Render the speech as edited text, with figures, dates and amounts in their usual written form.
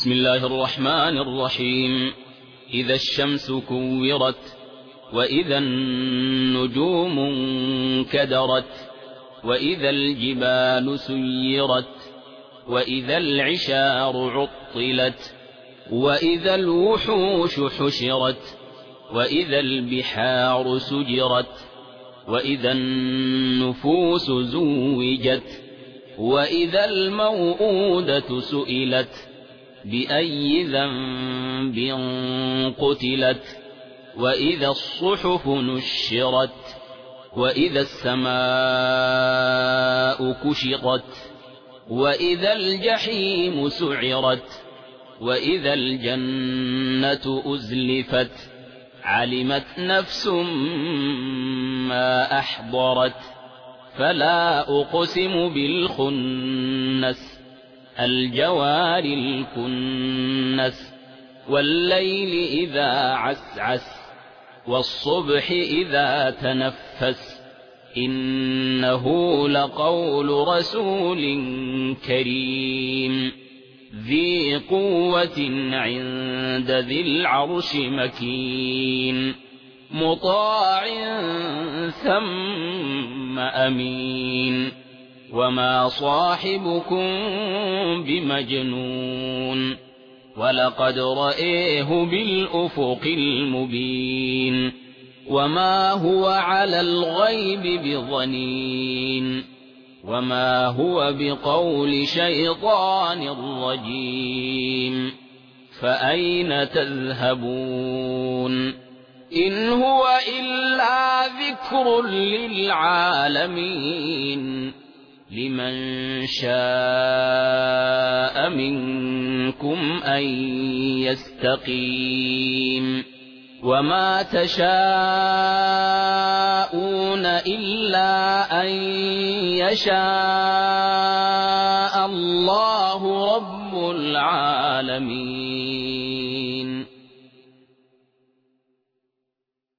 بسم الله الرحمن الرحيم. إذا الشمس كورت، وإذا النجوم انكدرت، وإذا الجبال سيرت، وإذا العشار عطلت، وإذا الوحوش حشرت، وإذا البحار سجرت، وإذا النفوس زوجت، وإذا الموءودة سئلت بأي ذنب قتلت، وإذا الصحف نشرت، وإذا السماء كشطت، وإذا الجحيم سعرت، وإذا الجنة أزلفت، علمت نفس ما أحضرت. فلا أقسم بالخنس، الجوار الكنس، والليل إذا عسعس، والصبح إذا تنفس، إنه لقول رسول كريم ذي قوة عند ذي العرش مكين، مطاع ثم أمين. وما صاحبكم بمجنون، ولقد رآه بالأفق المبين، وما هو على الغيب بضنين، وما هو بقول شيطان رجيم. فأين تذهبون؟ إن هو إلا ذكر للعالمين، لمن شاء منكم أن يستقيم. وما تشاءون إلا أن يشاء الله رب العالمين.